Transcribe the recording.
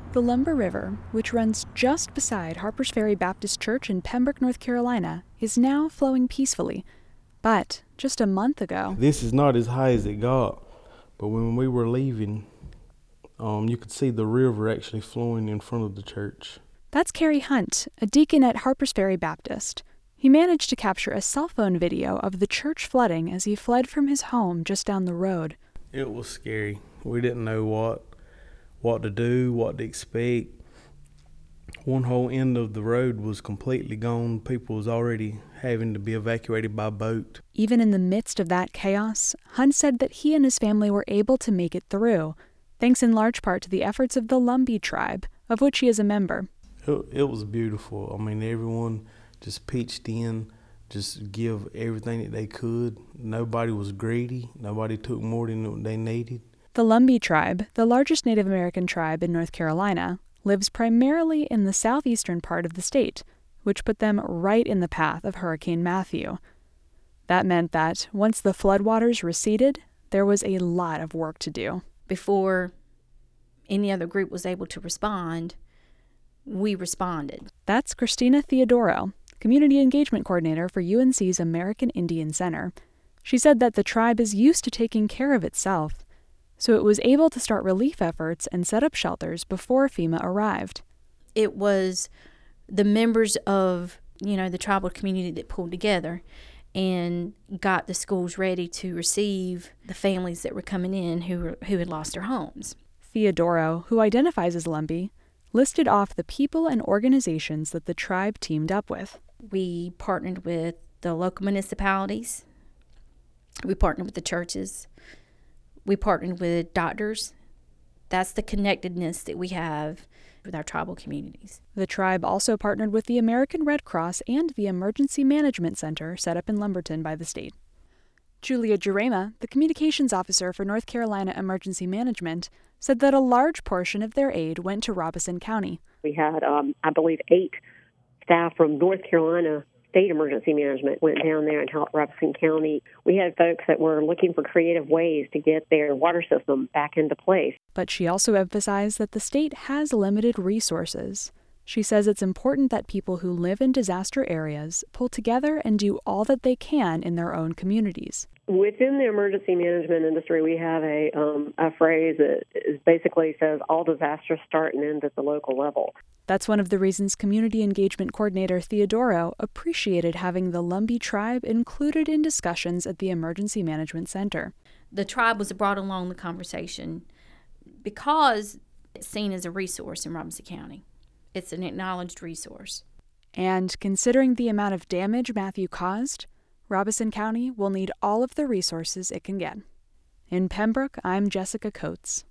The Lumber River, which runs just beside Harpers Ferry Baptist Church in Pembroke, North Carolina, is now flowing peacefully. But just a month ago... This is not as high as it got, but when we were leaving, you could see the river actually flowing in front of the church. That's Kerry Hunt, a deacon at Harpers Ferry Baptist. He managed to capture a cell phone video of the church flooding as he fled from his home just down the road. It was scary. We didn't know what to do, what to expect. One whole end of the road was completely gone. People was already having to be evacuated by boat. Even in the midst of that chaos, Hunt said that he and his family were able to make it through, thanks in large part to the efforts of the Lumbee tribe, of which he is a member. It was beautiful. I mean, everyone just pitched in, just give everything that they could. Nobody was greedy. Nobody took more than they needed. The Lumbee tribe, the largest Native American tribe in North Carolina, lives primarily in the southeastern part of the state, which put them right in the path of Hurricane Matthew. That meant that once the floodwaters receded, there was a lot of work to do. Before any other group was able to respond, we responded. That's Christina Theodoro, Community Engagement Coordinator for UNC's American Indian Center. She said that the tribe is used to taking care of itself, so it was able to start relief efforts and set up shelters before FEMA arrived. It was the members of, the tribal community that pulled together and got the schools ready to receive the families that were coming in who had lost their homes. Theodoro, who identifies as Lumbee, listed off the people and organizations that the tribe teamed up with. We partnered with the local municipalities. We partnered with the churches. We partnered with doctors. That's the connectedness that we have with our tribal communities. The tribe also partnered with the American Red Cross and the Emergency Management Center set up in Lumberton by the state. Julia Jurema, the communications officer for North Carolina Emergency Management, said that a large portion of their aid went to Robeson County. We had, I believe, 8 staff from North Carolina State Emergency Management went down there and helped Robeson County. We had folks that were looking for creative ways to get their water system back into place. But she also emphasized that the state has limited resources. She says it's important that people who live in disaster areas pull together and do all that they can in their own communities. Within the emergency management industry, we have a phrase that basically says all disasters start and end at the local level. That's one of the reasons Community Engagement Coordinator Theodoro appreciated having the Lumbee tribe included in discussions at the Emergency Management Center. The tribe was brought along the conversation because it's seen as a resource in Robeson County. It's an acknowledged resource. And considering the amount of damage Matthew caused, Robeson County will need all of the resources it can get. In Pembroke, I'm Jessica Coates.